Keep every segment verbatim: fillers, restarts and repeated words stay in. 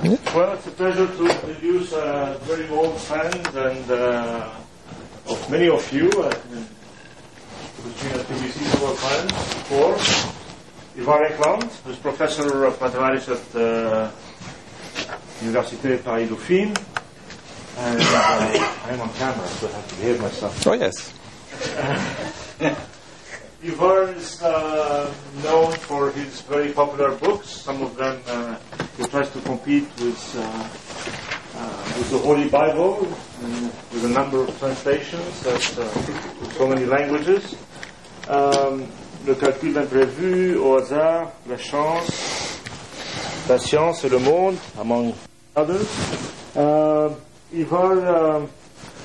Yeah. Well, it's a pleasure to introduce a very old friend and uh, of many of you, uh, between the P B C several times before. Ivar Ekland, who's professor of mathematics at uh, Université Paris-Dauphine. And uh, I'm on camera, so I have to behave myself. Oh, yes. Ivar is uh, known for his very popular books. Some of them uh, he tries to compete with, uh, uh, with the Holy Bible, and with a number of translations that, uh, in so many languages. Um, le calcul d'imprévu, au hasard, la chance, la science et le monde, among others. Uh, Ivar. Um,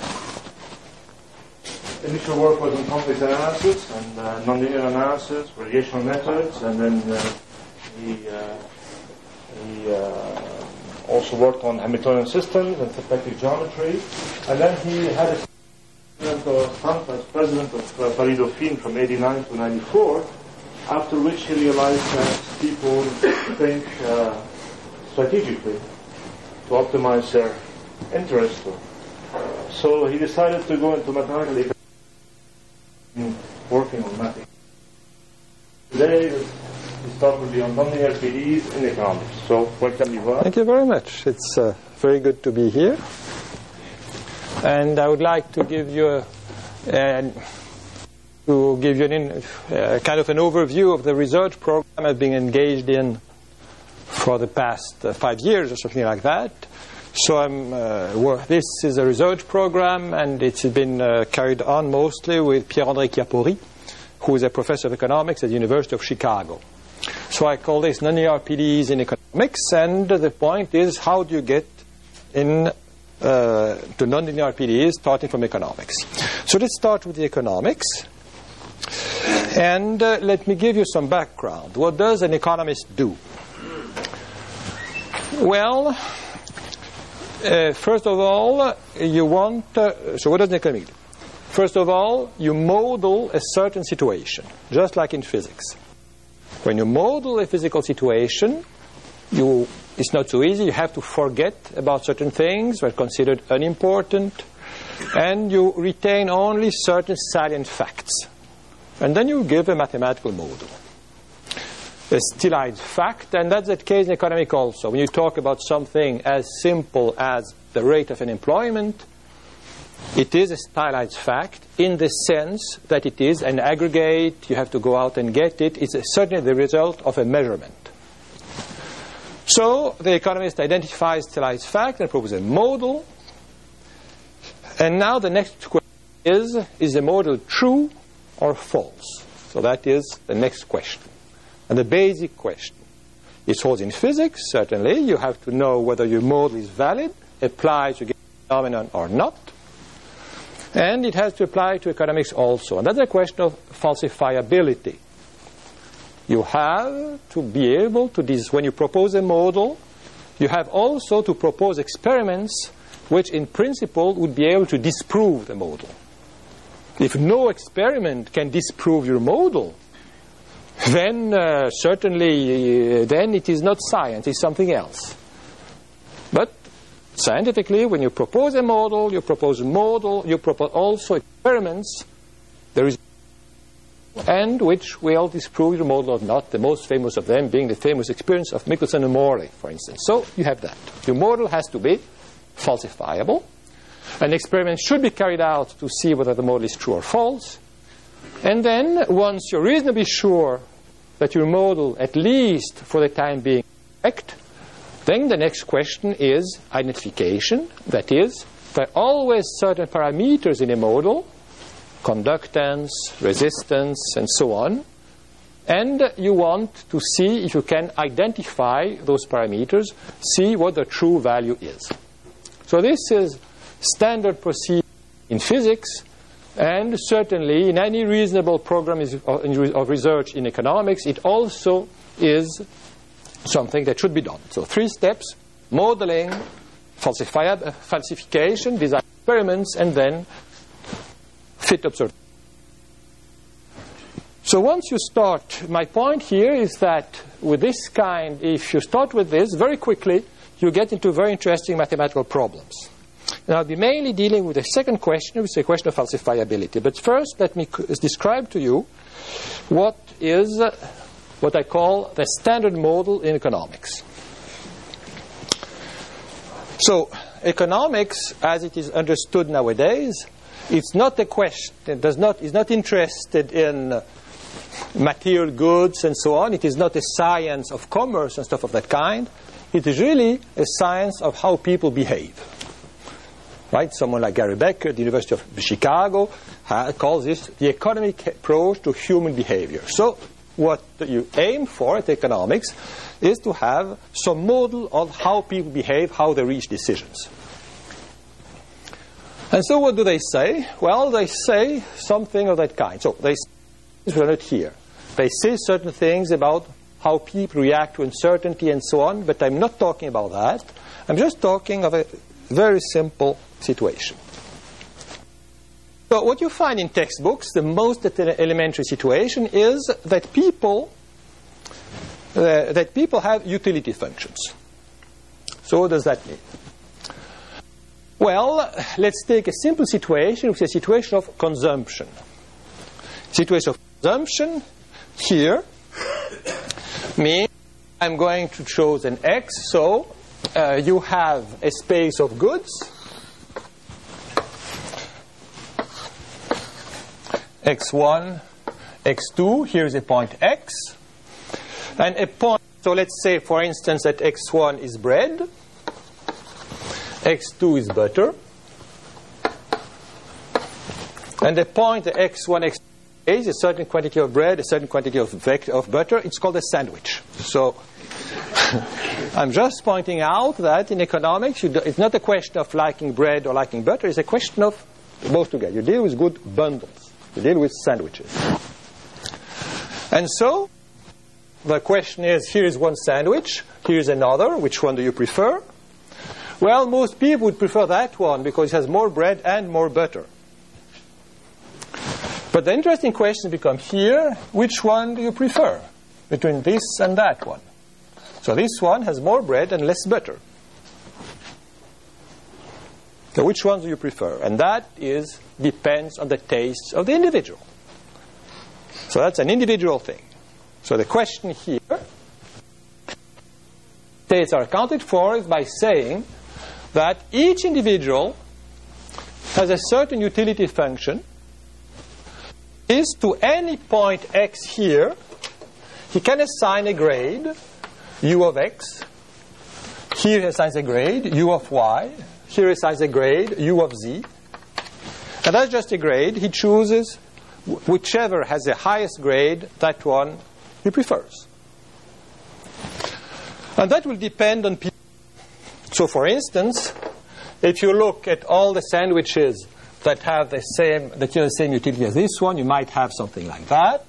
Initial work was in complex analysis and uh, nonlinear analysis, variational methods, and then uh, he, uh, he uh, also worked on Hamiltonian systems and symplectic geometry. And then he had a stint as president of uh, Paris-Dauphine from eighty-nine to ninety-four, after which he realized that people think uh, strategically to optimize their interests. So he decided to go into mathematical economics, working on mathematics. Today, his talk will be on nonlinear P D Es in economics. So, welcome, Ivar. Thank you very much. It's uh, very good to be here. And I would like to give you a, uh, to give you an in, uh, kind of an overview of the research program I've been engaged in for the past uh, five years or something like that. So I'm, uh, this is a research program, and it's been uh, carried on mostly with Pierre-André Chiappori, who is a professor of economics at the University of Chicago. So I call this nonlinear P D Es in economics, and the point is, how do you get in uh, to nonlinear P D Es starting from economics? So let's start with the economics, and uh, let me give you some background. What does an economist do? Well, Uh, first of all, you want, uh, so what does an economic do? First of all, you model a certain situation, just like in physics. When you model a physical situation, you, it's not so easy. You have to forget about certain things that are considered unimportant, and you retain only certain salient facts. And then you give a mathematical model. A stylized fact, and that's the case in economics also. When you talk about something as simple as the rate of unemployment, it is a stylized fact in the sense that it is an aggregate, you have to go out and get it. It's certainly the result of a measurement. So the economist identifies stylized fact and proposes a model. And now the next question is, is the model true or false? So that is the next question. And the basic question. It holds in physics, certainly. You have to know whether your model is valid, applies to a phenomenon or not. And it has to apply to economics also. And that's a question of falsifiability. You have to be able to, when you propose a model, you have also to propose experiments which in principle would be able to disprove the model. If no experiment can disprove your model, then uh, certainly uh, then it is not science, it's something else. But scientifically, when you propose a model, you propose a model, you propose also experiments, there is and which will disprove your model or not, the most famous of them being the famous experience of Michelson and Morley, for instance. So you have that. Your model has to be falsifiable. An experiment should be carried out to see whether the model is true or false. And then, once you're reasonably sure that your model, at least for the time being, is correct, then the next question is identification. That is, there are always certain parameters in a model, conductance, resistance, and so on. And you want to see if you can identify those parameters, see what the true value is. So this is standard procedure in physics. And certainly, in any reasonable program of research in economics, it also is something that should be done. So three steps: modeling, falsification, design experiments, and then fit observation. So once you start, my point here is that with this kind, if you start with this, very quickly, you get into very interesting mathematical problems. And I'll be mainly dealing with the second question, which is the question of falsifiability. But first, let me c- describe to you what is uh, what I call the standard model in economics. So, economics, as it is understood nowadays, it's not a question, it does not, is not interested in uh, material goods and so on. It is not a science of commerce and stuff of that kind. It is really a science of how people behave. Right? Someone like Gary Becker at the University of Chicago ha- calls this the economic approach to human behavior. So what you aim for at economics is to have some model of how people behave, how they reach decisions. And so what do they say? Well, they say something of that kind. So they say, are not here. They say certain things about how people react to uncertainty and so on, but I'm not talking about that. I'm just talking of a very simple situation. So what you find in textbooks, the most elementary situation is that people uh, that people have utility functions. So what does that mean? Well, let's take a simple situation, which is a situation of consumption. Situation of consumption here means I'm going to choose an X, so uh, you have a space of goods, X one, X two, here's a point X, and a point, so let's say for instance that X one is bread, X two is butter, and the point the X one, X two is a certain quantity of bread, a certain quantity of, vect- of butter. It's called a sandwich. So I'm just pointing out that in economics, you do, it's not a question of liking bread or liking butter. It's a question of both together. You deal with good bundles. You deal with sandwiches. And so the question is, here is one sandwich. Here is another. Which one do you prefer? Well, most people would prefer that one because it has more bread and more butter. But the interesting question becomes here, which one do you prefer between this and that one? So this one has more bread and less butter. So which one do you prefer? And that is depends on the tastes of the individual. So that's an individual thing. So the question here, tastes are accounted for is by saying that each individual has a certain utility function is to any point X here, he can assign a grade, U of X. Here he assigns a grade, U of Y. Here he assigns a grade, U of Z. And that's just a grade. He chooses whichever has the highest grade, that one he prefers. And that will depend on people. So for instance, if you look at all the sandwiches that have the same, that have the same utility as this one, you might have something like that.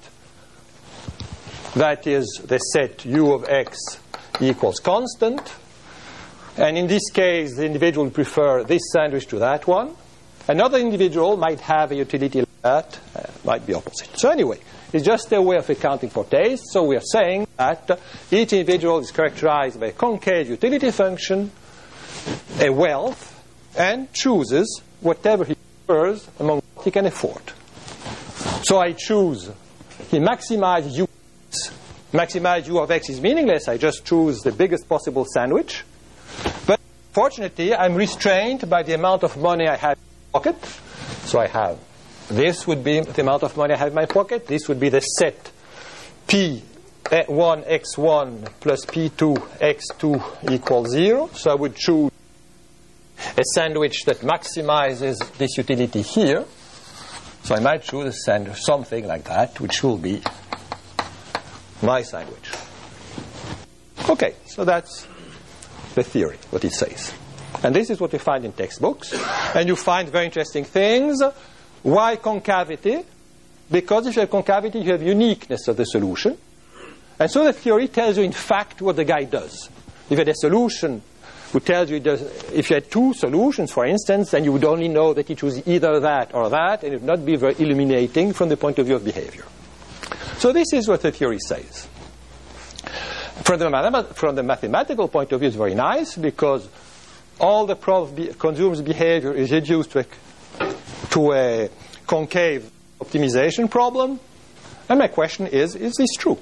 That is the set U of X equals constant. And in this case, the individual would prefer this sandwich to that one. Another individual might have a utility like that, uh, might be opposite. So anyway, it's just a way of accounting for taste. So we are saying that each individual is characterized by a concave utility function, a wealth, and chooses whatever he prefers among what he can afford. So I choose, he maximizes U of X. Maximize U of X is meaningless. I just choose the biggest possible sandwich. But fortunately, I'm restrained by the amount of money I have in my pocket. So I have, this would be the amount of money I have in my pocket. This would be the set P one X one plus P two X two equals zero. So I would choose a sandwich that maximizes this utility here. So I might choose a sandwich, something like that, which will be my sandwich. Okay, so that's the theory, what it says. And this is what you find in textbooks. And you find very interesting things. Why concavity? Because if you have concavity, you have uniqueness of the solution. And so the theory tells you, in fact, what the guy does. If you had a solution which tells you, does, if you had two solutions, for instance, then you would only know that he chose either that or that, and it would not be very illuminating from the point of view of behavior. So this is what the theory says. From the, mathemat- from the mathematical point of view, it's very nice because all the problem be- consumer's behavior is reduced to a, to a concave optimization problem. And my question is, is this true?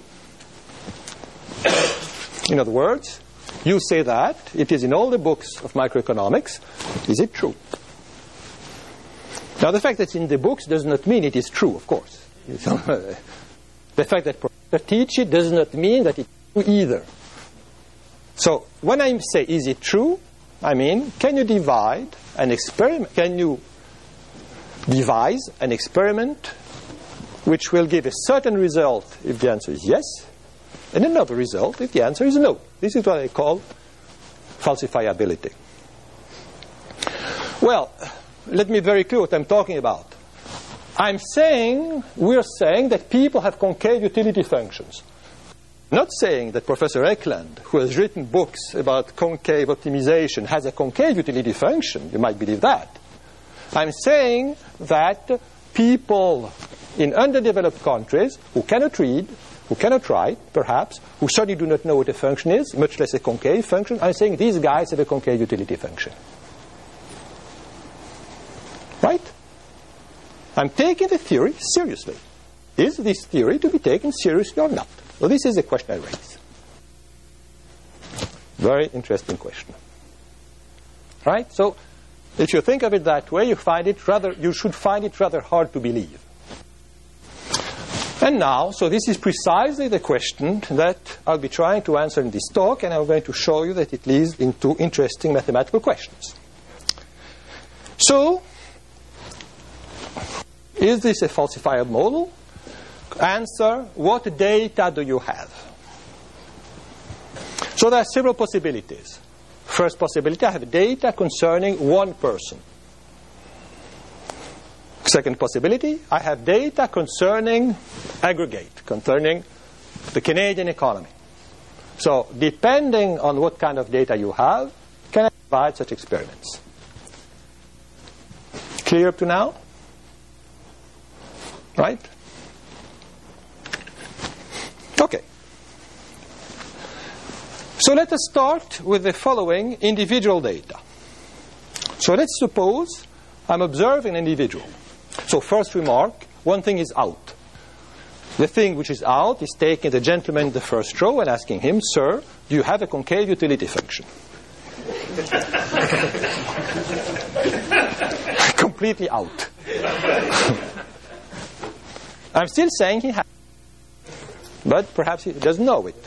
In other words, you say that, it is in all the books of microeconomics. Is it true? Now, the fact that it's in the books does not mean it is true, of course. The fact that professors teach it does not mean that it's true either. So, when I say, is it true? I mean, can you divide an experiment, can you devise an experiment which will give a certain result if the answer is yes, and another result if the answer is no? This is what I call falsifiability. Well, let me be very clear what I'm talking about. I'm saying, we're saying that people have concave utility functions. Not saying that Professor Eklund, who has written books about concave optimization, has a concave utility function. You might believe that. I'm saying that people in underdeveloped countries who cannot read, who cannot write, perhaps, who certainly do not know what a function is, much less a concave function, I'm saying these guys have a concave utility function. Right? I'm taking the theory seriously. Is this theory to be taken seriously or not? Well, this is a question I raise. Very interesting question. Right? So, if you think of it that way, you find it rather, you should find it rather hard to believe. And now, so this is precisely the question that I'll be trying to answer in this talk, and I'm going to show you that it leads into interesting mathematical questions. So, is this a falsifiable model? Answer, what data do you have? So there are several possibilities. First possibility, I have data concerning one person. Second possibility, I have data concerning aggregate, concerning the Canadian economy. So depending on what kind of data you have, can I provide such experiments? Clear up to now? Right? Okay. So let us start with the following individual data. So let's suppose I'm observing an individual. So first remark, one thing is out. The thing which is out is taking the gentleman in the first row and asking him, sir, do you have a concave utility function? Completely out. I'm still saying he has, but perhaps he doesn't know it.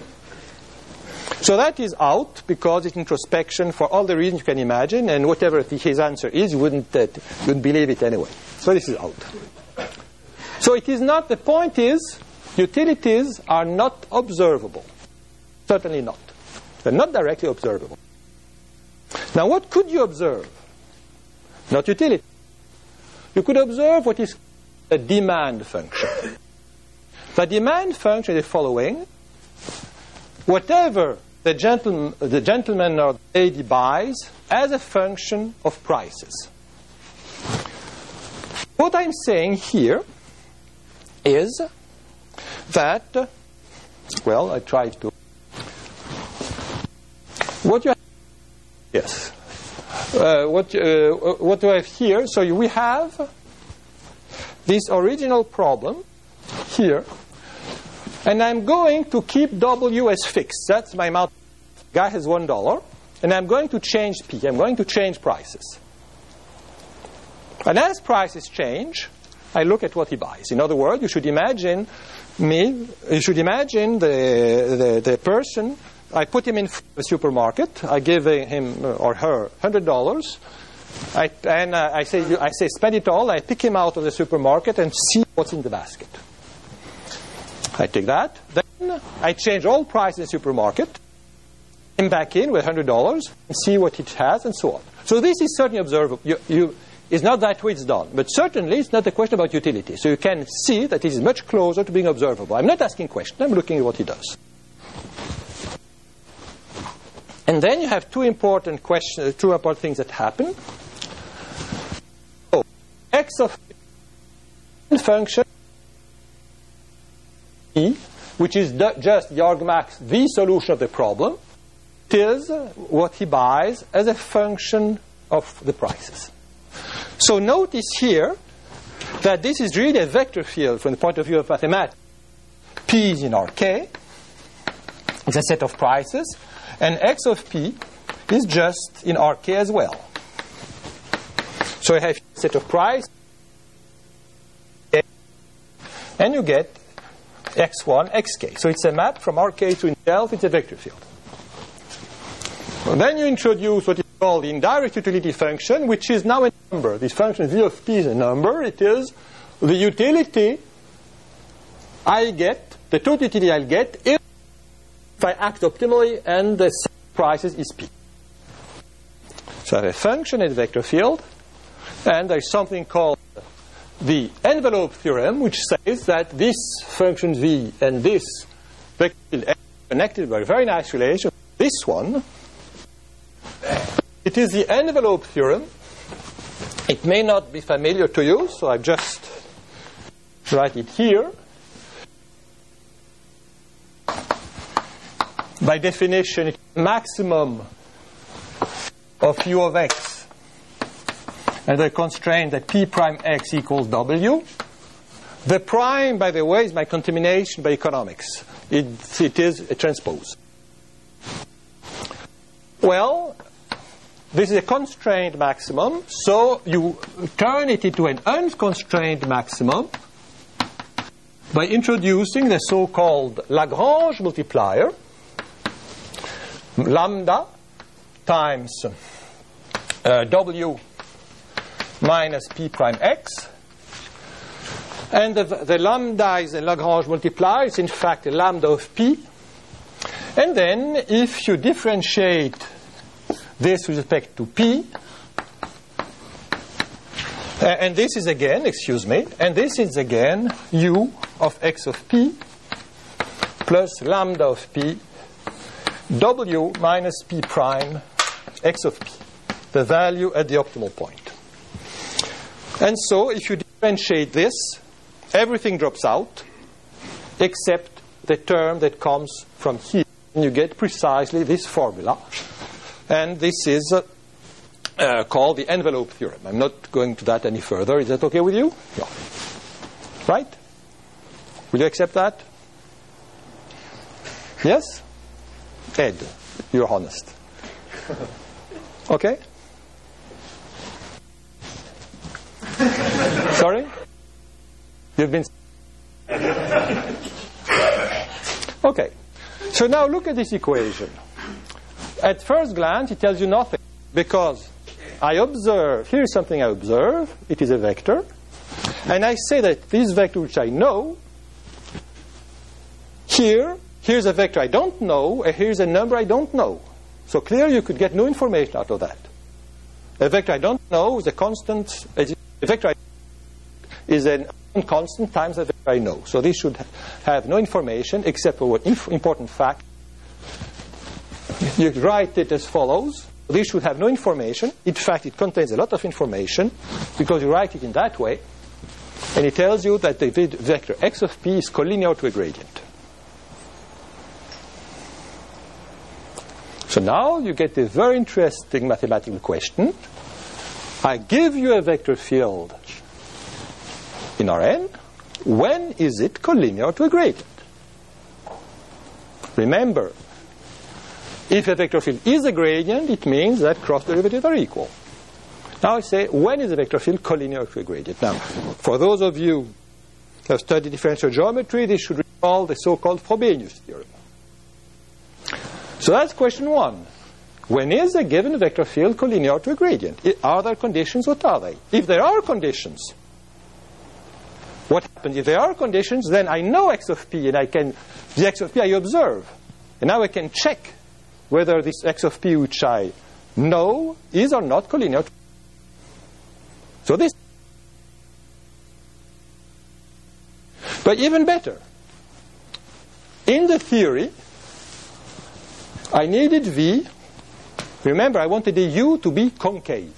So that is out because it's introspection for all the reasons you can imagine, and whatever his answer is, you wouldn't, uh, you wouldn't believe it anyway. So this is out. So it is not, the point is, utilities are not observable. Certainly not. They're not directly observable. Now what could you observe? Not utility. You could observe what is a demand function. The demand function is the following. Whatever the gentleman, the gentleman or the lady buys as a function of prices. What I'm saying here is that, well, I tried to. What you have, yes. Uh, what uh, what do I have here? So we have this original problem here, and I'm going to keep W as fixed. That's my amount. Guy has one dollar, and I'm going to change P. I'm going to change prices. And as prices change, I look at what he buys. In other words, you should imagine me. You should imagine the the, the person. I put him in a supermarket. I give him or her one hundred dollars. I, and uh, I say, I say, spend it all. I pick him out of the supermarket and see what's in the basket. I take that. Then I change all prices in the supermarket. Him back in with one hundred dollars and see what it has and so on. So this is certainly observable. You, you, it's not that way it's done. But certainly it's not a question about utility. So you can see that it is much closer to being observable. I'm not asking questions. I'm looking at what he does. And then you have two important questions, two important things that happen. So, x of function e which is just the argmax, the solution of the problem, it is what he buys as a function of the prices. So notice here that this is really a vector field from the point of view of mathematics. P is in R K, it's a set of prices, and X of P is just in R K as well. So you have a set of price, and you get X one, X K. So it's a map from R K to itself, it's a vector field. And then you introduce what is called the indirect utility function, which is now a number. This function V of P is a number. It is the utility I get, the total utility I'll get if I act optimally and the prices is P. So I have a function in the vector field, and there's something called the envelope theorem, which says that this function V and this vector field are connected by a very nice relation. This one, it is the envelope theorem. It may not be familiar to you, so I just write it here. By definition, it's the maximum of U of X and the constraint that P prime X equals W. The prime, by the way, is my contamination by economics. It, it is a transpose. Well, this is a constrained maximum, so you turn it into an unconstrained maximum by introducing the so-called Lagrange multiplier, lambda times uh, W minus P prime X. And the, the lambda is a Lagrange multiplier. It's in fact a lambda of P. And then if you differentiate this with respect to P, uh, and this is again, excuse me, and this is again U of X of P plus lambda of P W minus P prime X of P, the value at the optimal point. And so if you differentiate this, everything drops out except the term that comes from here. And you get precisely this formula. And this is uh, uh, called the envelope theorem. I'm not going to that any further. Is that okay with you? Yeah. Right? Will you accept that? Yes? Ed, you're honest. Okay? Sorry? You've been... Okay. So now look at this equation. At first glance, it tells you nothing, because I observe, here's something I observe, it is a vector, and I say that this vector which I know, here, here's a vector I don't know, and here's a number I don't know. So clearly you could get no information out of that. A vector I don't know is a constant, a vector I is an constant times a vector I know. So this should have no information except for one inf important fact. You write it as follows. This should have no information. In fact, it contains a lot of information because you write it in that way. And it tells you that the vector X of P is collinear to a gradient. So now you get a very interesting mathematical question. I give you a vector field in Rn. When is it collinear to a gradient? Remember, if a vector field is a gradient, it means that cross derivatives are equal. Now I say, when is a vector field collinear to a gradient? Now, for those of you who have studied differential geometry, this should recall the so-called Frobenius theorem. So that's question one. When is a given vector field collinear to a gradient? Are there conditions? What are they? If there are conditions, what happens? If there are conditions, then I know X of P, and I can, the X of P I observe. And now I can check whether this X of P which I know is or not collinear. So this. But even better, in the theory, I needed V. Remember, I wanted the U to be concave.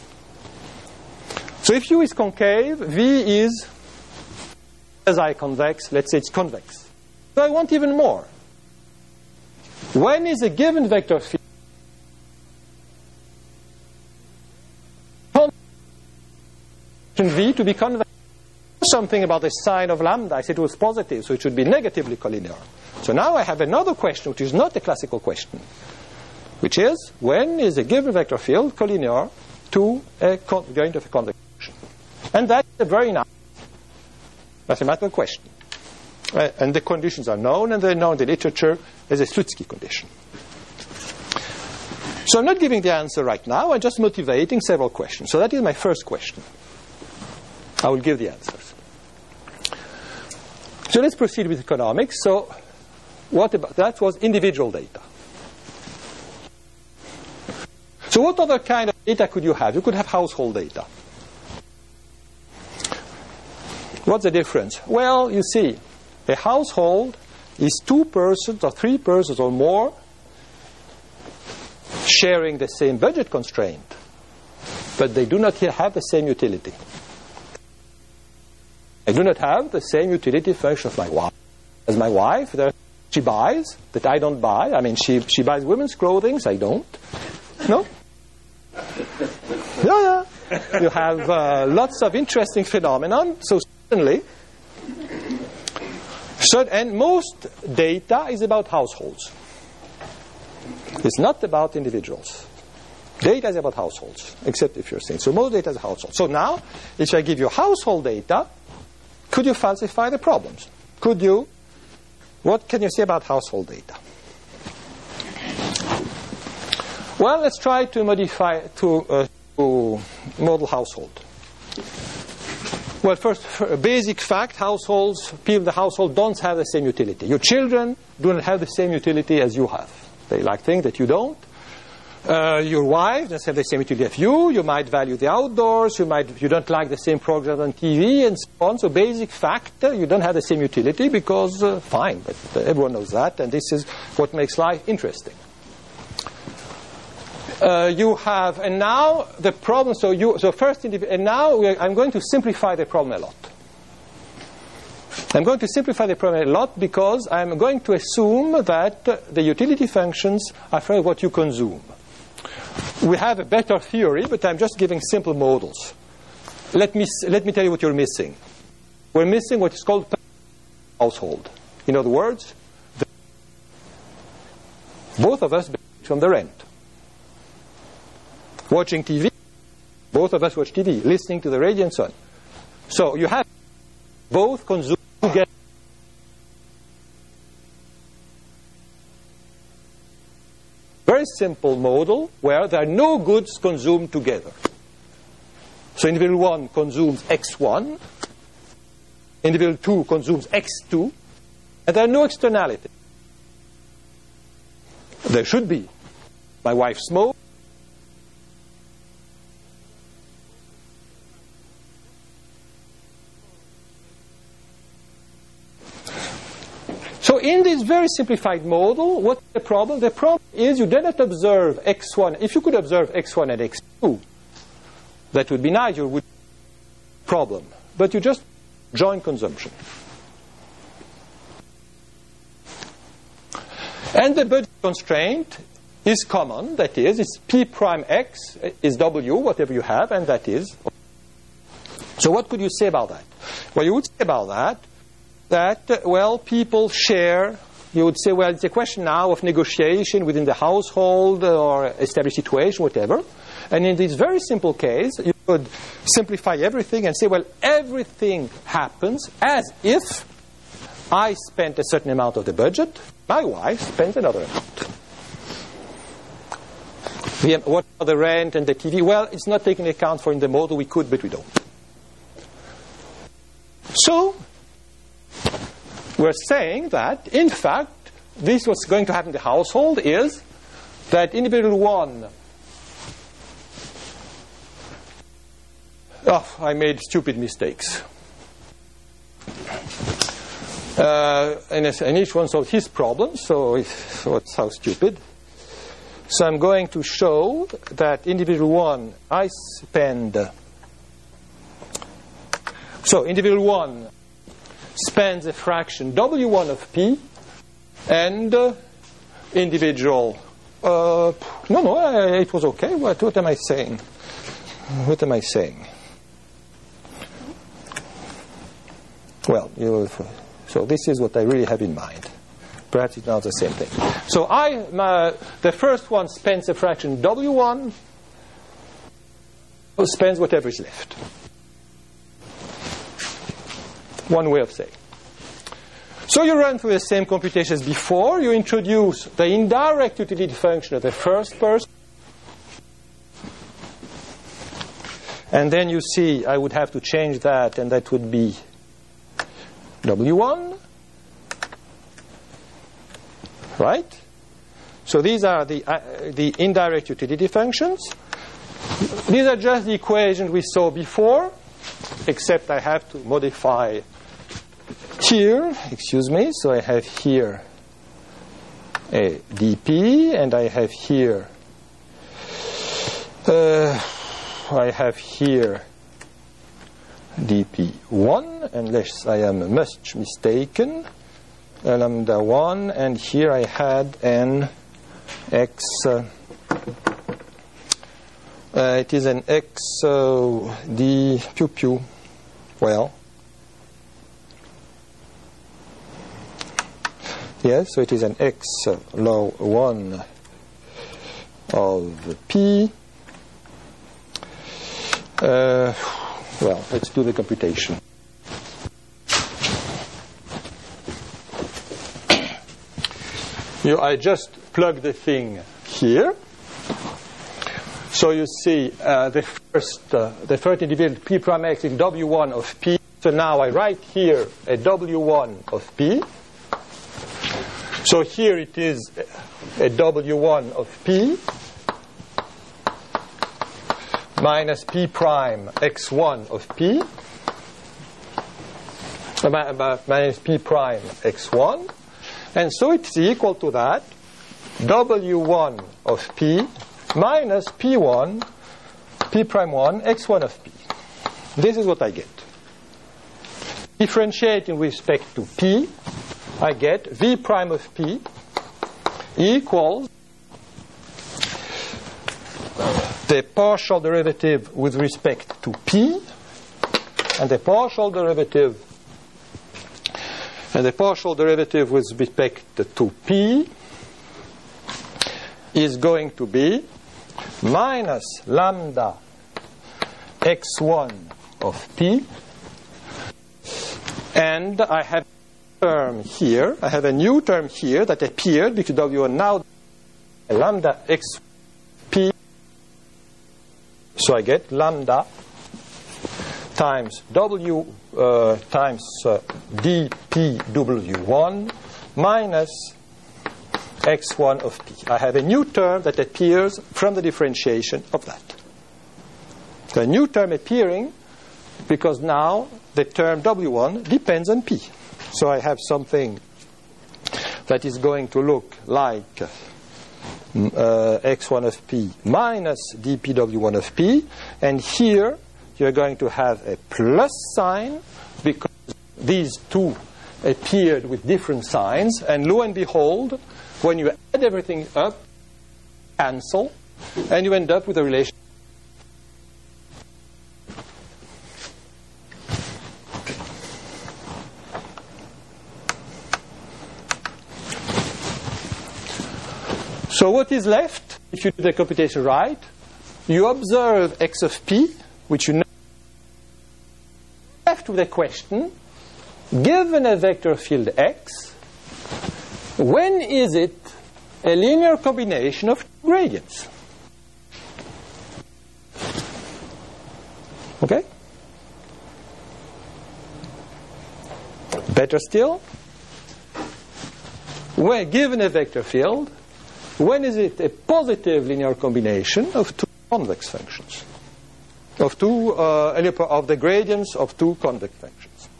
So if U is concave, V is quasi-convex. Let's say it's convex. So I want even more. When is a given vector field V to be convex? Something about the sign of lambda. I said it was positive, so it should be negatively collinear. So now I have another question, which is not a classical question, which is, when is a given vector field collinear to a going to a convex function? And that's a very nice mathematical question. Uh, and the conditions are known, and they're known in the literature as a Slutsky condition. So I'm not giving the answer right now. I'm just motivating several questions. So that is my first question. I will give the answers. So let's proceed with economics. So what about that was individual data. So what other kind of data could you have? You could have household data. What's the difference? Well, you see, a household is two persons or three persons or more sharing the same budget constraint, but they do not have the same utility. I do not have the same utility function of my wife. As my wife, there, she buys that I don't buy. I mean, she, she buys women's clothing, I don't. No? Yeah, yeah. You have uh, lots of interesting phenomenon. So certainly, so, and most data is about households. It's not about individuals. Data is about households, except if you're saying. So most data is households. So now, if I give you household data, could you falsify the problems? Could you? What can you say about household data? Well, let's try to modify to, uh, to model household. Well, first, a basic fact: households, people in the household don't have the same utility. Your children do not have the same utility as you have. They like things that you don't. Uh, your wife doesn't have the same utility as you. You might value the outdoors. You might you don't like the same program on T V and so on. So basic fact, uh, you don't have the same utility because uh, fine, but uh, everyone knows that, and this is what makes life interesting. Uh, you have, and now the problem. So you, so first, and now we are, I'm going to simplify the problem a lot. I'm going to simplify the problem a lot because I'm going to assume that uh, the utility functions are for what you consume. We have a better theory, but I'm just giving simple models. Let me let me tell you what you're missing. We're missing what is called household. In other words, the both of us benefit from the rent. Watching T V, both of us watch T V. Listening to the radio and so on. So you have both consume together. Very simple model where there are no goods consumed together. So individual one consumes X one, individual two consumes X two, and there are no externalities. There should be. My wife smokes. So in this very simplified model, what's the problem? The problem is you did not observe X one. If you could observe X one and X two, that would be nice. You would problem. But you just join consumption. And the budget constraint is common. That is, it's P prime X is W, whatever you have, and that is. So what could you say about that? Well, you would say about that that, well, people share. You would say, well, it's a question now of negotiation within the household or established situation, whatever. And in this very simple case, you could simplify everything and say, well, everything happens as if I spent a certain amount of the budget, my wife spends another amount. What are the rent and the T V? Well, it's not taken into account for in the model. We could, but we don't. So we're saying that, in fact, this what's going to happen in the household is that individual one, oh, I made stupid mistakes. Uh, and, and each one solves his problem, so, so it's how stupid. So I'm going to show that individual one, I spend, so individual one spends a fraction W one of P and uh, individual. Uh, no, no, uh, it was okay. What, what am I saying? What am I saying? Well, you, so this is what I really have in mind. Perhaps it's not the same thing. So I, my, the first one spends the fraction W one, spends whatever is left. One way of saying. So you run through the same computation as before. You introduce the indirect utility function of the first person. And then you see I would have to change that, and that would be W one. Right? So these are the, uh, the indirect utility functions. These are just the equations we saw before, except I have to modify here, excuse me. So I have here a dp, and I have here, uh, I have here d p one, unless I am much mistaken. Lambda one, and here I had an x, uh, uh, it is an x uh, d pew pew, well, yes, so it is an x uh, log one of p. Uh, well, let's do the computation. You, I just plug the thing here. So you see uh, the first uh, the first individual p prime x is W one of p. So now I write here a W one of p. So here it is a W one of p minus p prime x one of p uh, minus p prime x one. And so it's equal to that, W one of p minus p one, p prime one, x one of p. This is what I get. Differentiate in respect to p, I get v prime of p equals the partial derivative with respect to p, and the partial derivative And the partial derivative with respect to p is going to be minus lambda x one of p. And I have a term here. I have a new term here that appeared because W one now lambda x p. So I get lambda times W uh, times uh, d p W one minus x one of p. I have a new term that appears from the differentiation of that. The new term appearing because now the term W one depends on p. So I have something that is going to look like uh, x one of p minus d p W one of p, and here you're going to have a plus sign because these two appeared with different signs, and lo and behold, when you add everything up, cancel, and you end up with a relation. So what is left, if you do the computation right? You observe x of p, which you know. Left with a question, given a vector field x, when is it a linear combination of gradients? Okay? Better still, when given a vector field, when is it a positive linear combination of two convex functions? Of two uh, of the gradients of two convex functions.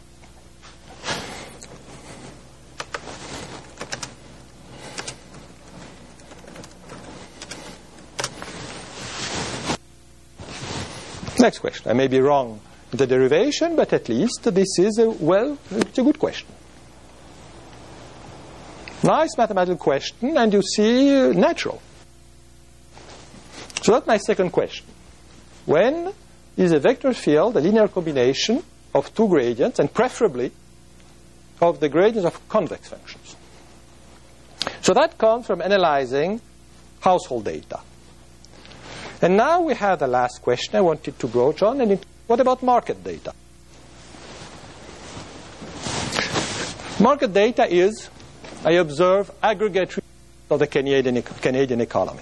Next question. I may be wrong in the derivation, but at least this is a well, it's a good question. Nice mathematical question, and you see uh, natural. So that's my second question. When is a vector field a linear combination of two gradients, and preferably of the gradients of convex functions? So that comes from analyzing household data. And now we have the last question I wanted to broach on, and it, what about market data? Market data is, I observe aggregate of the Canadian, Canadian economy.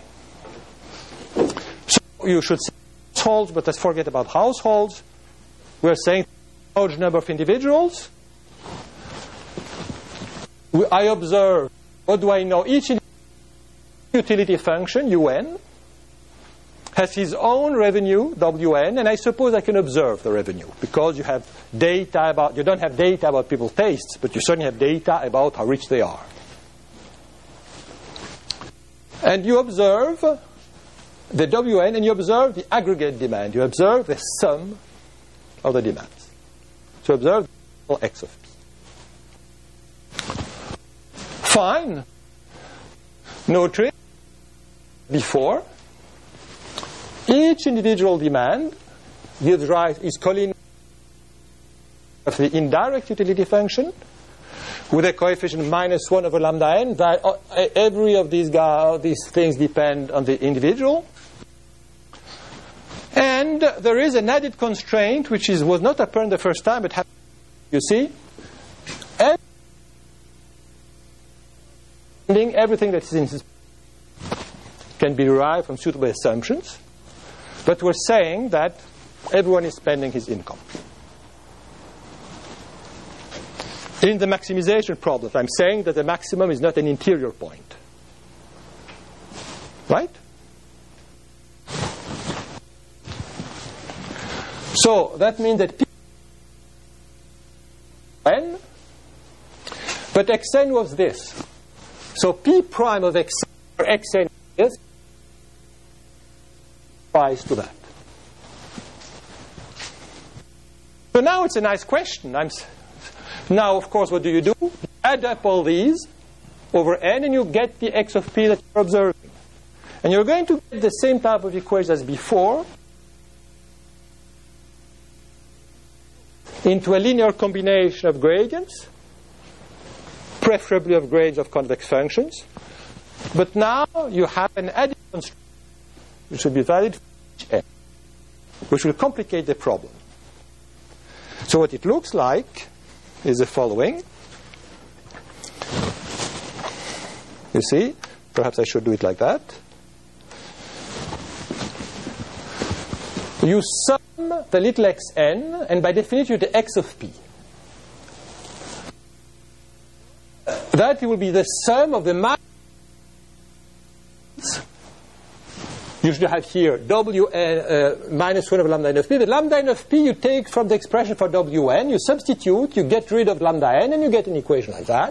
So you should say households, but let's forget about households. We're saying a large number of individuals. We, I observe, what do I know? Each utility function, U N, has his own revenue, W N, and I suppose I can observe the revenue because you have data about, you don't have data about people's tastes, but you certainly have data about how rich they are. And you observe the W N, and you observe the aggregate demand. You observe the sum of the demands. So observe X of P. Fine. No trick. Before, each individual demand gives rise, is collinear of the indirect utility function with a coefficient minus one over lambda n. That uh, every of these guys, these things depend on the individual. And uh, there is an added constraint which is was not apparent the first time, but happened. You see, everything that is in this can be derived from suitable assumptions, but we're saying that everyone is spending his income. In the maximization problem, I'm saying that the maximum is not an interior point. Right? So that means that P n, but Xn was this. So P prime of X or Xn is to that. So now it's a nice question. I'm s- now, of course, what do you do? You add up all these over n, and you get the X of P that you're observing. And you're going to get the same type of equation as before into a linear combination of gradients, preferably of grades of convex functions. But now you have an added constraint which will be valid for each n, which will complicate the problem. So what it looks like is the following. You see? Perhaps I should do it like that. You sum the little xn, and by definition the X of P. That will be the sum of the mass. You should have here W n, uh, minus one over lambda n of P. The lambda n of P you take from the expression for W n, you substitute, you get rid of lambda n, and you get an equation like that,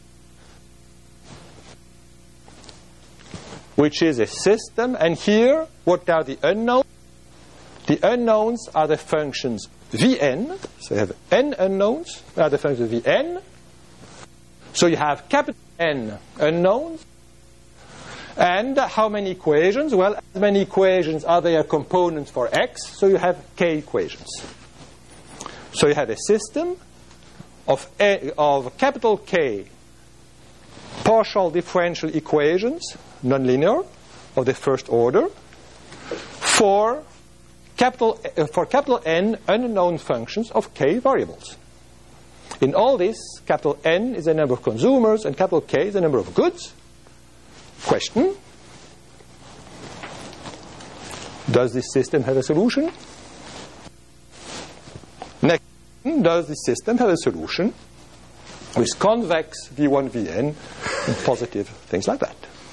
which is a system. And here, what are the unknowns? The unknowns are the functions Vn. So you have n unknowns, are the functions Vn. So you have capital N unknowns. And how many equations? Well, as many equations are there components for x, so you have k equations. So you have a system of, a, of capital K partial differential equations, nonlinear, of the first order, for capital, uh, for capital N unknown functions of k variables. In all this, capital N is the number of consumers and capital K is the number of goods. Question: does this system have a solution? Next, does this system have a solution with convex V one V n and positive things like that?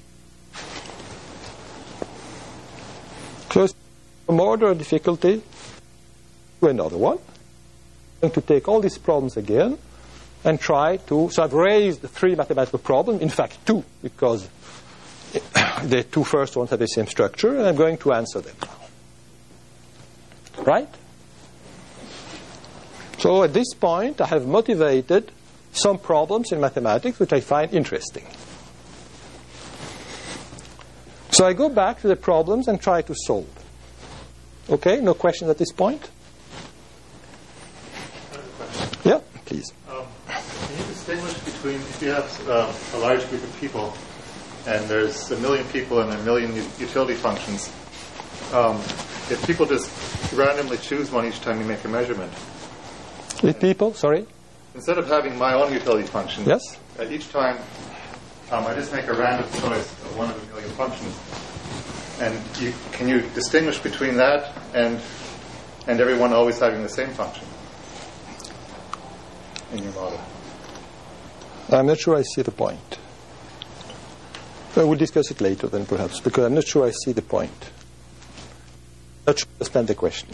Close from order of difficulty to another one. I'm going to take all these problems again and try to. So I've raised three mathematical problems, in fact two, because the two first ones have the same structure, and I'm going to answer them now. Right? So at this point, I have motivated some problems in mathematics which I find interesting. So I go back to the problems and try to solve. Okay, no questions at this point? Yeah, please. Um, can you distinguish between, if you have um, a large group of people and there's a million people and a million u- utility functions, um, if people just randomly choose one each time you make a measurement? With people, sorry? Instead of having my own utility function, Yes? at each time um, I just make a random choice of one of a million functions. And you, can you distinguish between that and and everyone always having the same function in your model? I'm not sure I see the point. Well, we'll discuss it later then perhaps, because I'm not sure I see the point. Not sure I understand the question.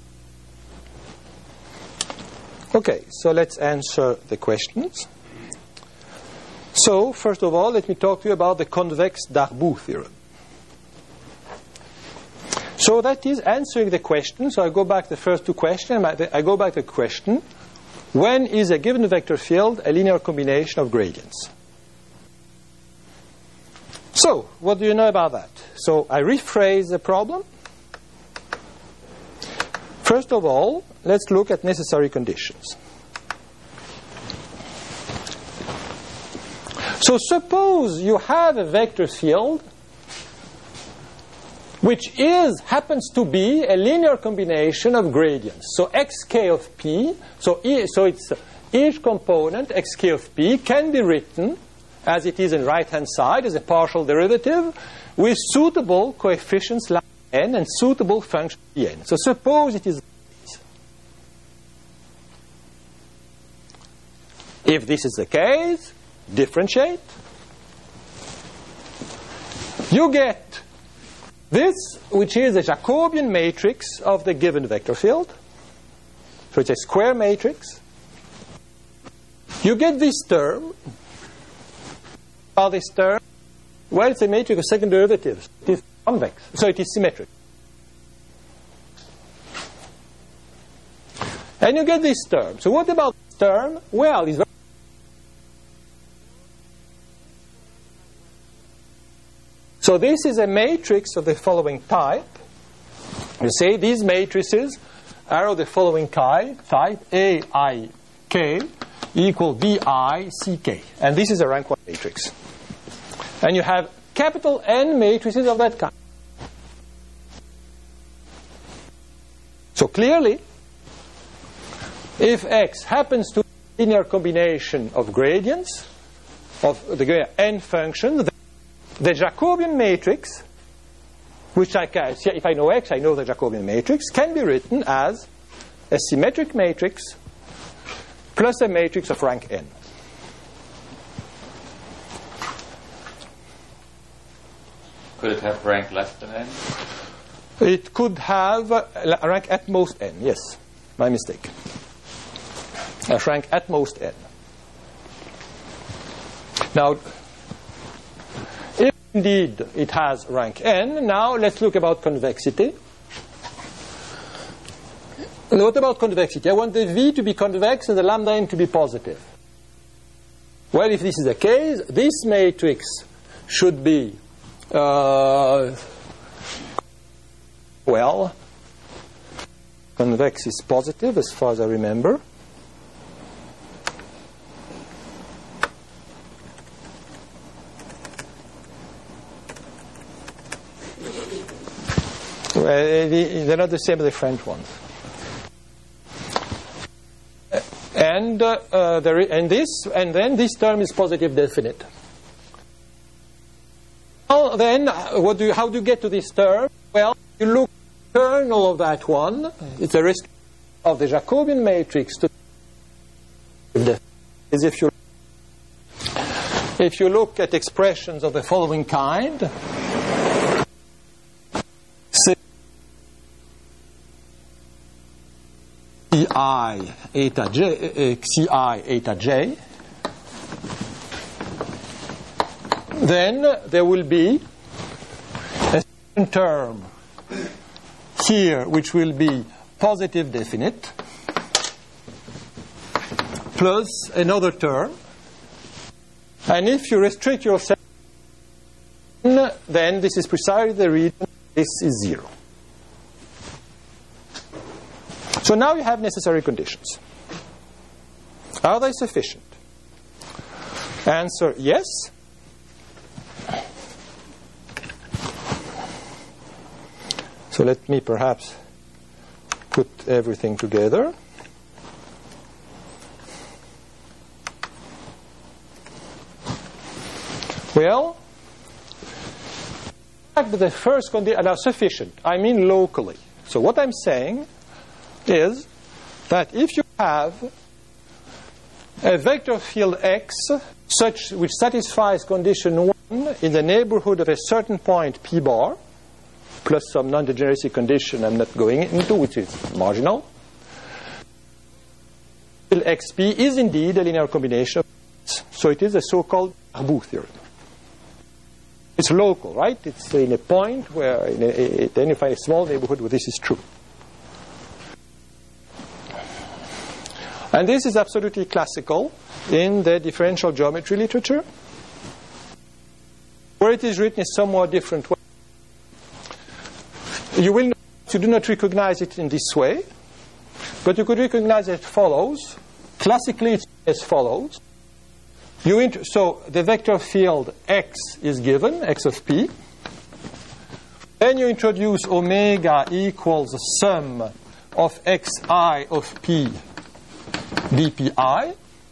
Okay, so let's answer the questions. So, first of all, let me talk to you about the convex Darboux theorem. So that is answering the question. So I go back to the first two questions. I go back to the question, when is a given vector field a linear combination of gradients? So, what do you know about that? So I rephrase the problem. First of all, let's look at necessary conditions. So suppose you have a vector field which is happens to be a linear combination of gradients. So xk of p, so, e, so it's each component, xk of p, can be written, as it is in right-hand side, as a partial derivative, with suitable coefficients lambda n and suitable function n. So suppose it is this. If this is the case, differentiate. You get this, which is a Jacobian matrix of the given vector field. So it's a square matrix. You get this term. Well, this term, well, it's a matrix of second derivatives. It is convex, so it is symmetric. And you get this term. So what about this term? Well, it's very So this is a matrix of the following type. You see, these matrices are of the following type, type A I K equal B I C K. And this is a rank one matrix. And you have capital N matrices of that kind. So clearly, if X happens to be a linear combination of gradients of the n function, the Jacobian matrix, which I can, if I know X, I know the Jacobian matrix, can be written as a symmetric matrix plus a matrix of rank n. Could it have rank less than n? It could have uh, rank at most n, yes. My mistake. Uh, rank at most n. Now, if indeed it has rank n, now let's look about convexity. And what about convexity? I want the V to be convex and the lambda n to be positive. Well, if this is the case, this matrix should be uh, well, convex is positive as far as I remember. Well, they're not the same as the French ones. And uh, uh, there is, and this and then this term is positive definite. Well, then what do you, how do you get to this term? Well, you look at the kernel of that one. It's a restriction of the Jacobian matrix to is if you if you look at expressions of the following kind. Ci eta j, uh, Ci eta j, then there will be a second term here which will be positive definite plus another term, and if you restrict yourself then this is precisely the region this is zero. So now you have necessary conditions. Are they sufficient? Answer, yes. So let me perhaps put everything together. Well, the first condition are sufficient. I mean locally. So what I'm saying is that if you have a vector field X such which satisfies condition one in the neighborhood of a certain point P bar, plus some non-degeneracy condition I'm not going into, which is marginal, field X P is indeed a linear combination of X. So it is a so-called Darboux theorem. It's local, right? It's in a point where it identifies a small neighborhood where this is true. And this is absolutely classical in the differential geometry literature, where it is written in a somewhat different way. You will you do not recognize it in this way, but you could recognize it as follows. Classically, it's as follows. You int- so the vector field X is given, X of P. Then you introduce omega equals the sum of xi of P dpi.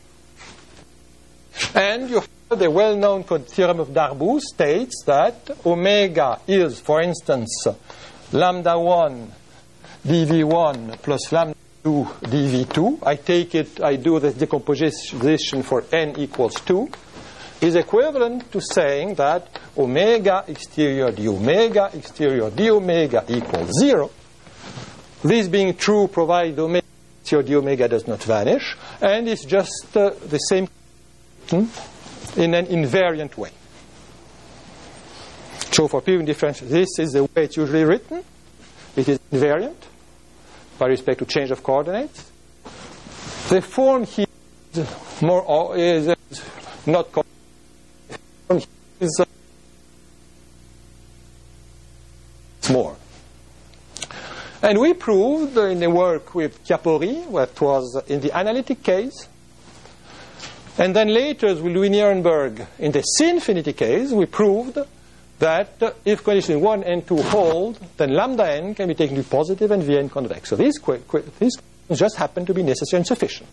And you have the well-known theorem of Darboux states that omega is, for instance, lambda one dv one plus lambda two dv two. I take it, I do the decomposition for n equals two, is equivalent to saying that omega exterior d omega exterior d omega equals zero. This being true provided omega exterior d omega does not vanish, and it's just uh, the same in an invariant way. So for P differential, this is the way it's usually written. It is invariant by respect to change of coordinates. The form here is more is not co- the form here is uh, more. And we proved in the work with Chiappori, where it was in the analytic case, and then later with Louis Nierenberg in the C-infinity case, we proved that uh, if condition one and two hold, then lambda n can be taken to be positive and Vn convex. So these, qu- qu- these just happen to be necessary and sufficient,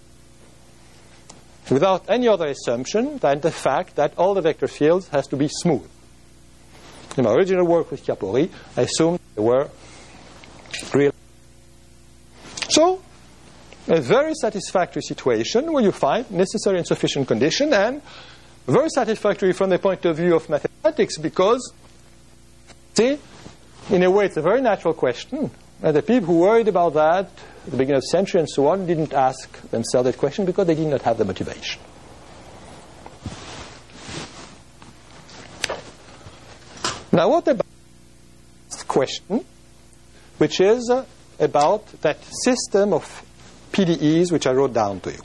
without any other assumption than the fact that all the vector fields has to be smooth. In my original work with Chiappori, I assumed they were real. So, a very satisfactory situation where you find necessary and sufficient condition, and very satisfactory from the point of view of mathematics, because, see, in a way it's a very natural question. And the people who worried about that at the beginning of the century and so on didn't ask themselves that question because they did not have the motivation. Now what about this question, which is uh, about that system of P D Es which I wrote down to you?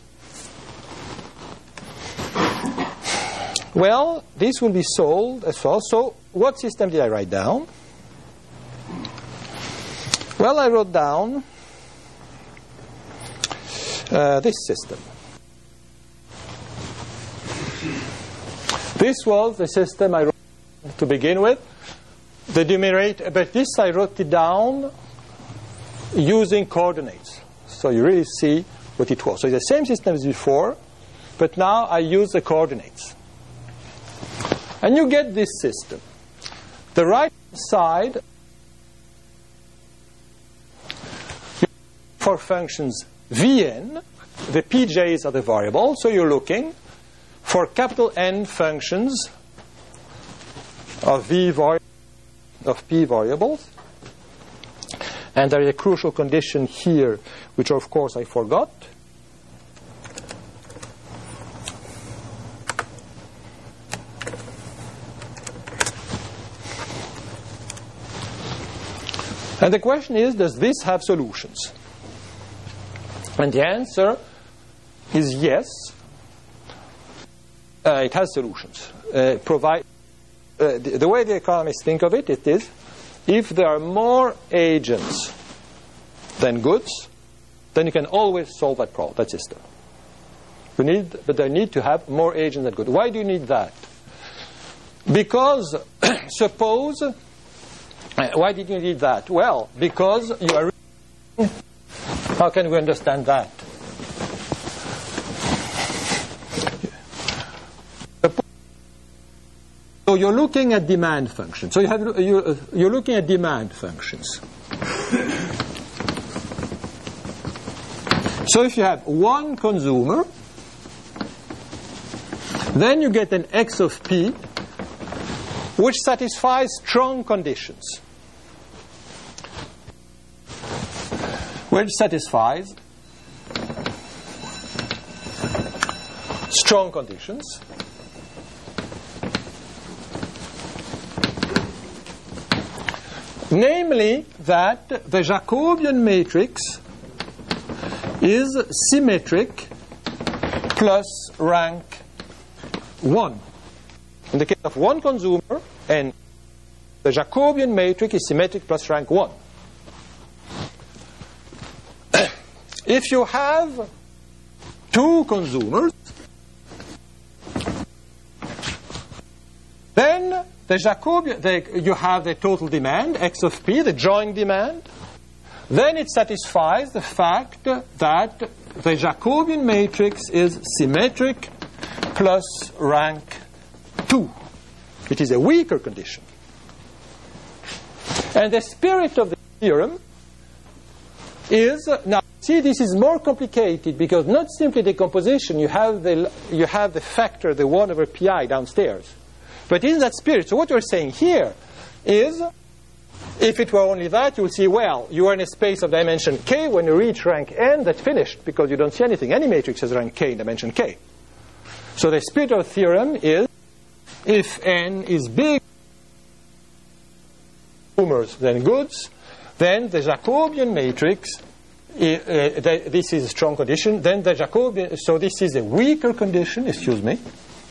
Well, this will be solved as follows. So, what system did I write down? Well, I wrote down uh, this system. This was the system I wrote to begin with. The numerator, but this I wrote it down using coordinates. So you really see what it was. So it's the same system as before, but now I use the coordinates. And you get this system. The right side for functions Vn, the P J's are the variable, so you're looking for capital N functions of V vari- of P variables. And there is a crucial condition here, which of course I forgot. And the question is, does this have solutions? And the answer is yes. Uh, it has solutions. Uh, provide uh, the, the way the economists think of it, it is, if there are more agents than goods, then you can always solve that problem, that system. You need, but they need to have more agents than goods. Why do you need that? Because, suppose, uh, why did you need that? Well, because you are. How can we understand that? So you're looking at demand functions. So you have you you're looking at demand functions. So if you have one consumer, then you get an X of P which satisfies strong conditions. Which satisfies strong conditions. Namely, that the Jacobian matrix is symmetric plus rank one. In the case of one consumer, and the Jacobian matrix is symmetric plus rank one. If you have two consumers, then the Jacobian, the, you have the total demand, X of P, the joint demand. Then it satisfies the fact that the Jacobian matrix is symmetric plus rank two. It is a weaker condition. And the spirit of the theorem is, now see, this is more complicated because not simply decomposition, you have the, you have the factor, the one over pi downstairs. But in that spirit, so what you're saying here is, if it were only that, you will see, well, you are in a space of dimension k. When you reach rank n, that's finished because you don't see anything. Any matrix has rank k in dimension k. So the spirit of the theorem is, if n is big consumers than goods, then the Jacobian matrix, uh, the, this is a strong condition, then the Jacobian, so this is a weaker condition, excuse me.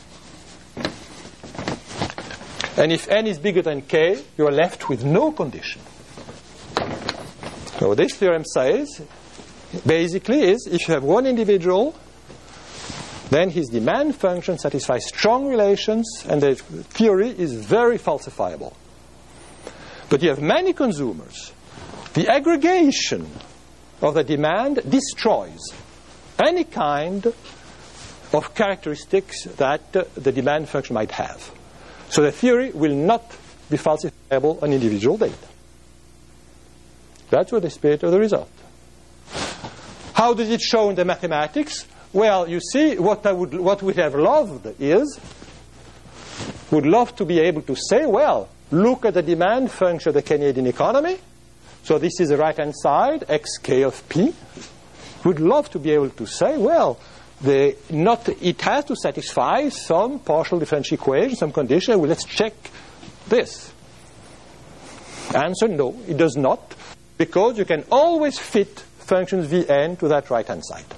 And if n is bigger than k, you are left with no condition. So what this theorem says, basically, is if you have one individual, then his demand function satisfies strong relations, and the theory is very falsifiable. But you have many consumers. The aggregation of the demand destroys any kind of characteristics that uh, the demand function might have. So the theory will not be falsifiable on individual data. That's what the spirit of the result. How does it show in the mathematics? Well, you see, what I would, what we have loved is, would love to be able to say, well, look at the demand function of the Canadian economy. So this is the right-hand side, xk of p. Would love to be able to say, well, The not it has to satisfy some partial differential equation, some condition. Well, let's check this. Answer: no, it does not, because you can always fit functions Vn to that right-hand side.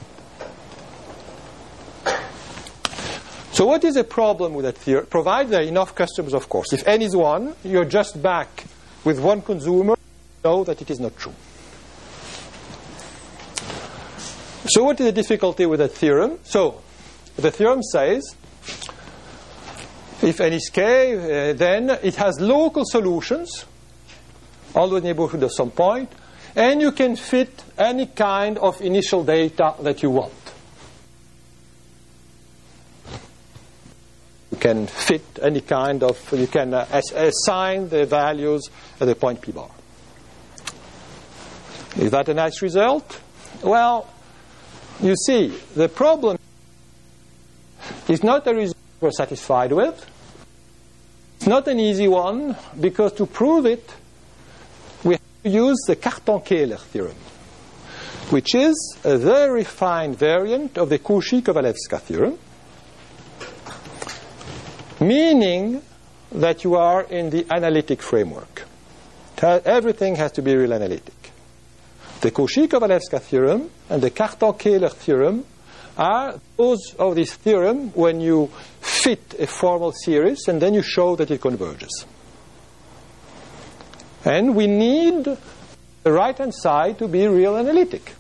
So what is the problem with that theory? Provided there are enough customers, of course. If n is one, you're just back with one consumer, you know that it is not true. So what is the difficulty with that theorem? So the theorem says if n is k, uh, then it has local solutions, all the neighborhood of some point, and you can fit any kind of initial data that you want. You can fit any kind of, you can uh, as, assign the values at the point p bar. Is that a nice result? Well, you see, the problem is not a result we're satisfied with. It's not an easy one, because to prove it, we have to use the Cartan-Kähler theorem, which is a very refined variant of the Cauchy-Kovalevska theorem, meaning that you are in the analytic framework. Everything has to be real analytic. The Cauchy-Kovalevska theorem and the Cartan-Kähler theorem are those of this theorem when you fit fit a formal series, and then you show that it converges. And we need the right-hand side to be real analytic.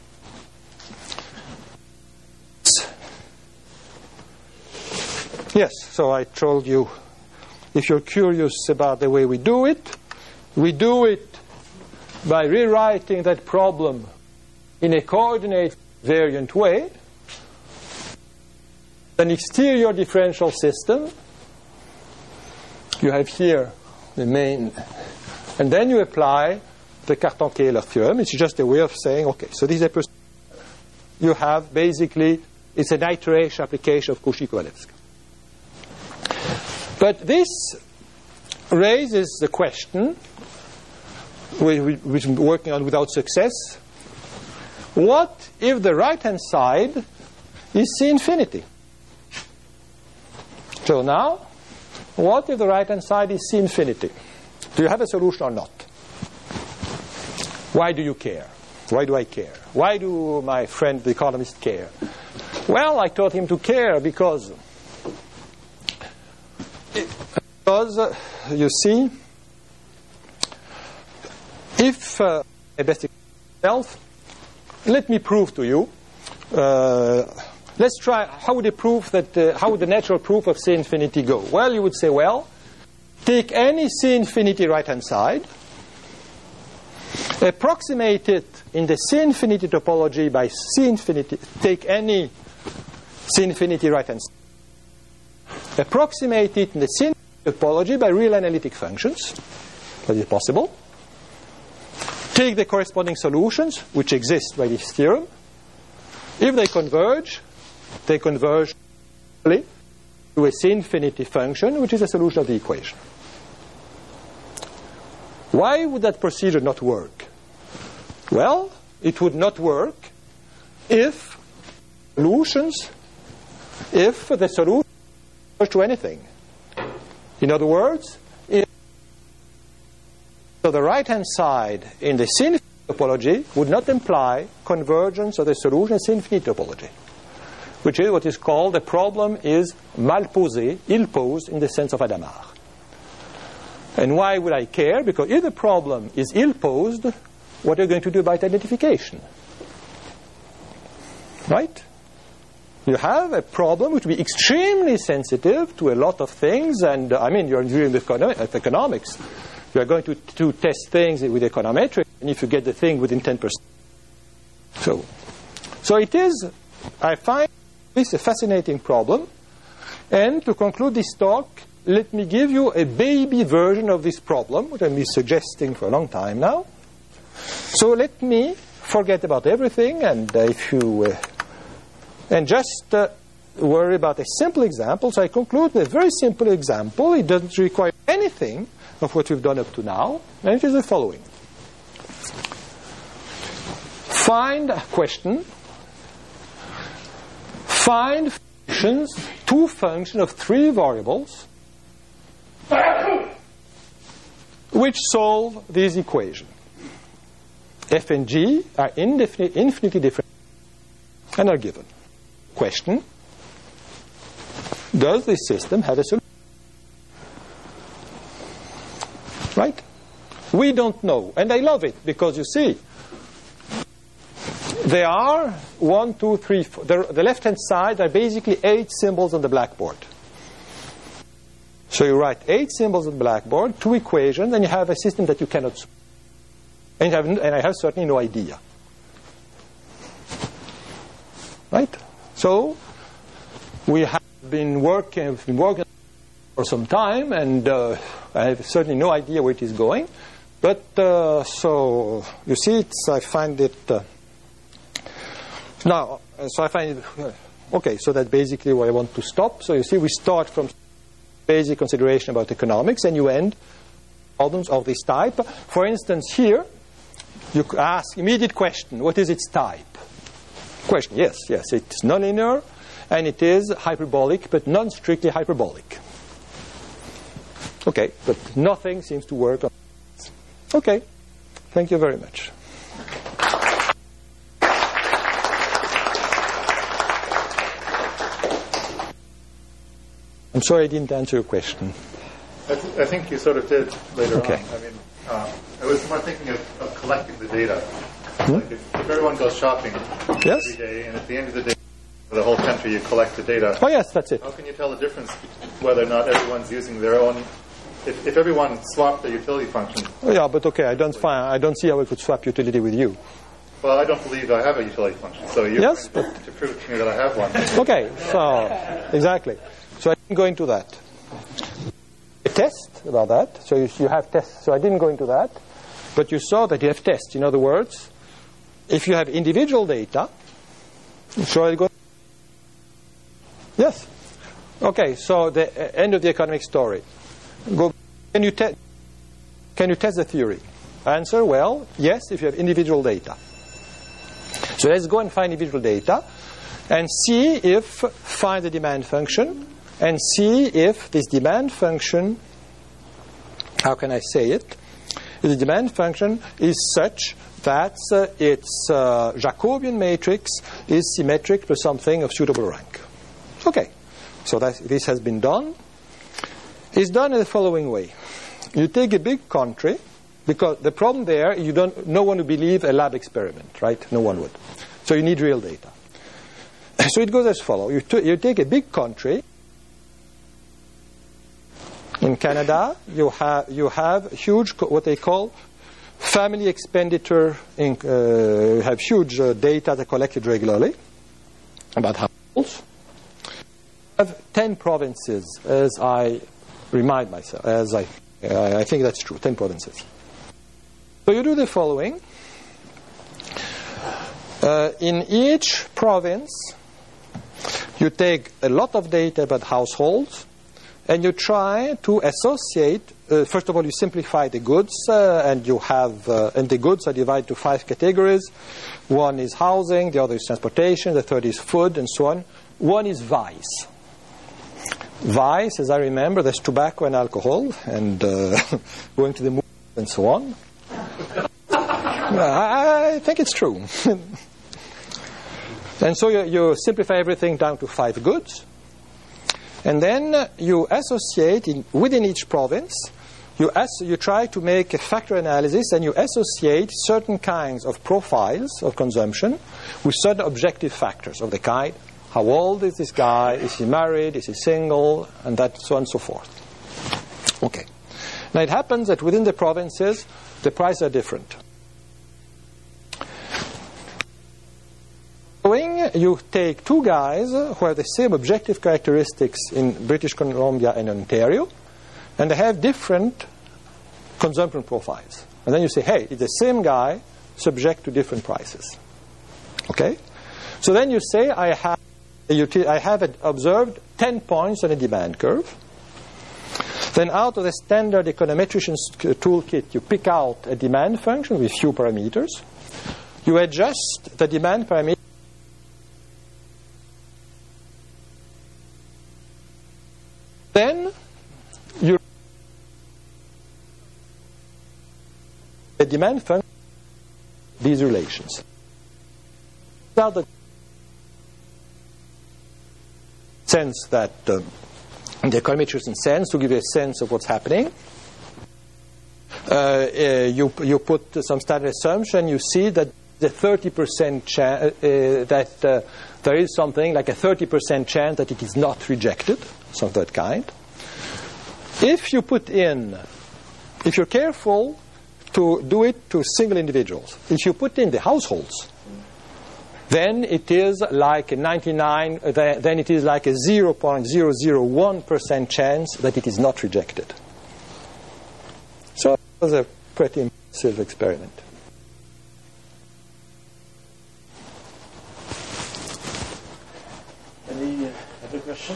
Yes, so I told you, if you're curious about the way we do it, we do it by rewriting that problem in a coordinate variant way. An exterior differential system. You have here the main, and then you apply the Cartan-Kehler theorem. It's just a way of saying, okay, so this is a procedure. You have basically, it's an iteration application of Cauchy-Kovalevsky. But this raises the question, which I'm working on without success. What if the right-hand side is C infinity? So now, what if the right-hand side is C infinity? Do you have a solution or not? Why do you care? Why do I care? Why do my friend the economist care? Well, I taught him to care because Because, uh, you see, if uh, I best myself, let me prove to you. Uh, let's try. How would the proof that? Uh, how would the natural proof of C infinity go? Well, you would say, well, take any C infinity right-hand side, approximate it in the C infinity topology by C infinity. Take any C infinity right-hand side, approximate it in the C topology by real analytic functions. That is possible. Take the corresponding solutions, which exist by this theorem. If they converge, they converge to a C infinity function, which is a solution of the equation. Why would that procedure not work? Well, it would not work if solutions, if the solution converge to anything. In other words, if so the right-hand side in the C infinity topology would not imply convergence of the solution in C infinity topology, which is what is called the problem is mal posé, ill-posed in the sense of Hadamard. And why would I care? Because if the problem is ill-posed, what are you going to do about identification? Right? You have a problem which will be extremely sensitive to a lot of things, and uh, I mean, you're doing with economics. You are going to, to test things with econometrics, and if you get the thing within ten percent. So, so it is, I find this a fascinating problem. And to conclude this talk, let me give you a baby version of this problem, which I've been suggesting for a long time now. So let me forget about everything, and uh, if you... Uh, And just uh, worry about a simple example. So I conclude with a very simple example. It doesn't require anything of what we've done up to now. And it is the following. Find a question. Find functions, two functions of three variables, which solve this equation. F and G are indefinite, infinitely different and are given. Question: does this system have a solution? Right? We don't know. And I love it because you see, there are one, two, three, four. The, the left-hand side are basically eight symbols on the blackboard. So you write eight symbols on the blackboard, two equations, and you have a system that you cannot solve. And, you have, and I have certainly no idea. Right? So we have been working, been working for some time, and uh, I have certainly no idea where it is going. But uh, so you see, it's, I find it uh, now. So I find it uh, okay. So that's basically where I want to stop. So you see, we start from basic consideration about economics, and you end problems of this type. For instance, here you ask immediate question: what is its type? Question, yes, yes, it's nonlinear, and it is hyperbolic, but non-strictly hyperbolic. Okay, but nothing seems to work on this. Okay, thank you very much. I'm sorry I didn't answer your question. I, th- I think you sort of did later Okay. on. I mean, uh, I was more thinking of, of collecting the data. Like if, if everyone goes shopping Yes? every day, and at the end of the day, for the whole country, you collect the data. Oh, yes, that's it. How can you tell the difference whether or not everyone's using their own? If, if everyone swapped their utility function, Oh, yeah, but okay, I don't find, I don't see how we could swap utility with you. well, I don't believe I have a utility function. So you're Yes, trying to, to prove to me that I have one. Okay, so, exactly. So I didn't go into that. A test about that, so you, you have tests, so I didn't go into that, but you saw that you have tests. In other words, if you have individual data, so I go. Yes. Okay, so the uh, end of the economic story. Go. Can you test? Can you test the theory? Answer: well, yes, if you have individual data. So let's go and find individual data, and see if find the demand function, and see if this demand function. How can I say it? The demand function is such that uh, its uh, Jacobian matrix is symmetric to something of suitable rank. Okay, so that this has been done. It's done in the following way. You take a big country, because the problem there, you don't, no one would believe a lab experiment, right? No one would. So you need real data. So it goes as follows. You, t- you take a big country. In Canada, you have you have huge, what they call family expenditure. In, uh, have huge uh, data that are collected regularly about households. You have ten provinces, as I remind myself, as I uh, I think that's true. Ten provinces. So you do the following. Uh, in each province, you take a lot of data about households. And you try to associate, uh, first of all, you simplify the goods, uh, and you have, uh, and the goods are divided to five categories. One is housing, the other is transportation, the third is food, and so on. One is vice. Vice, as I remember, there's tobacco and alcohol, and uh, going to the movies and so on. I, I think it's true. And so you, you simplify everything down to five goods. And then you associate, in, within each province, you, as, you try to make a factor analysis, and you associate certain kinds of profiles of consumption with certain objective factors of the kind, how old is this guy, is he married, is he single, and that, so on and so forth. Okay. Now it happens that within the provinces, the prices are different. You take two guys who have the same objective characteristics in British Columbia and Ontario, and they have different consumption profiles. And then you say, hey, it's the same guy subject to different prices. Okay? So then you say, I have, I have observed ten points on a demand curve. Then out of the standard econometrician's toolkit, you pick out a demand function with few parameters. You adjust the demand parameter. Then you the demand function these relations. Now the sense that uh, the econometrician sense to give you a sense of what's happening. Uh, uh, you you put some standard assumption. You see that the thirty percent chance uh, that uh, there is something like a thirty percent chance that it is not rejected. Of that kind. If you put in, if you're careful to do it to single individuals, if you put in the households, then it is like a ninety-nine, then it is like a zero point zero zero one percent chance that it is not rejected. So it was a pretty impressive experiment. Any other question?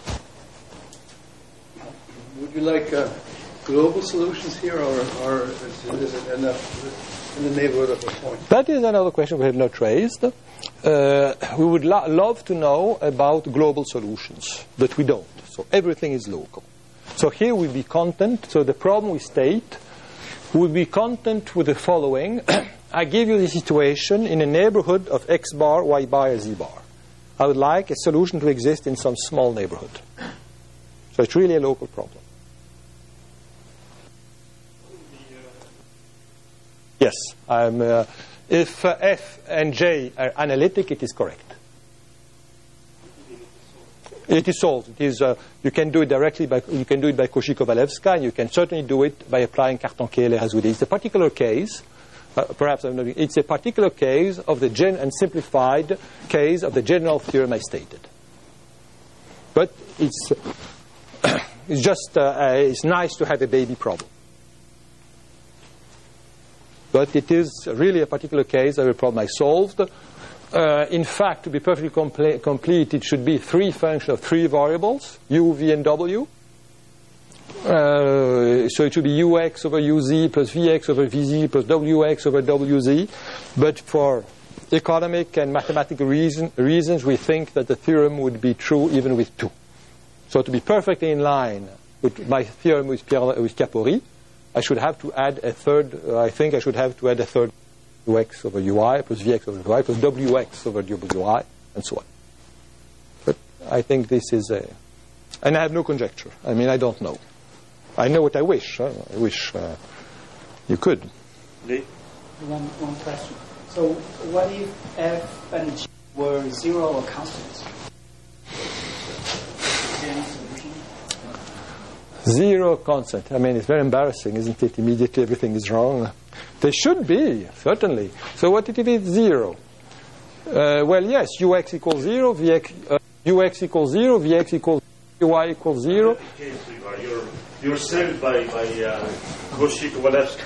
Would you like uh, global solutions here, or, or is, is it enough in the neighborhood of a point? That is another question we have not raised. Uh, we would lo- love to know about global solutions, but we don't. So everything is local. So here we'll be content. So the problem we state will be content with the following. I give you the situation in a neighborhood of X bar, Y bar, Z bar. I would like a solution to exist in some small neighborhood. So it's really a local problem. Yes, I'm, uh, if uh, F and J are analytic, it is correct. It is solved. It is, uh, you can do it directly by, you can do it by Cauchy-Kovalevska, and you can certainly do it by applying Cartan-Keeler-Azzoudi. It's a particular case, uh, perhaps I'm not, it's a particular case of the gen and simplified case of the general theorem I stated. But it's, it's just, uh, uh, it's nice to have a baby problem. But it is really a particular case of a problem I solved. Uh, in fact, to be perfectly compl complete, it should be three functions of three variables, u, v, and w. Uh, so it should be ux over uz plus vx over vz plus wx over wz. But for economic and mathematical reason, reasons, we think that the theorem would be true even with two. So to be perfectly in line with my theorem with, Pierre, with Capori, I should have to add a third, uh, I think I should have to add a third ux over ui plus vx over ui plus wx over wi and so on. But I think this is a... And I have no conjecture. I mean, I don't know. I know what I wish. Huh? I wish uh, you could. One, one question. So what if f and g were zero or constants? Zero constant. I mean, it's very embarrassing, isn't it? Immediately everything is wrong. They should be, certainly. So what if it is zero? Uh, well, yes, ux equals zero, vx, uh, ux equals zero, vx equals y equals zero. You're, you're saved by, by uh, Cauchy-Kovalevska.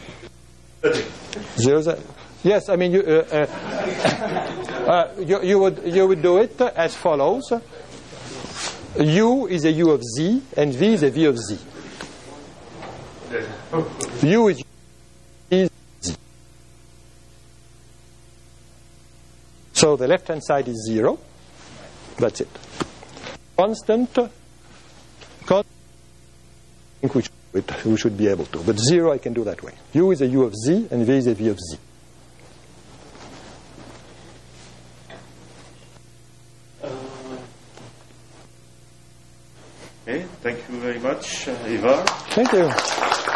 Zero, yes, I mean, you, uh, uh, uh, you, you, would, you would do it as follows. U is a u of z, and v is a v of z. U is z. So the left-hand side is zero. That's it. Constant. Constant. I think we should, we should be able to. But zero I can do that way. U is a u of z, and v is a v of z. Okay, thank you very much, uh, Ivar. Thank you.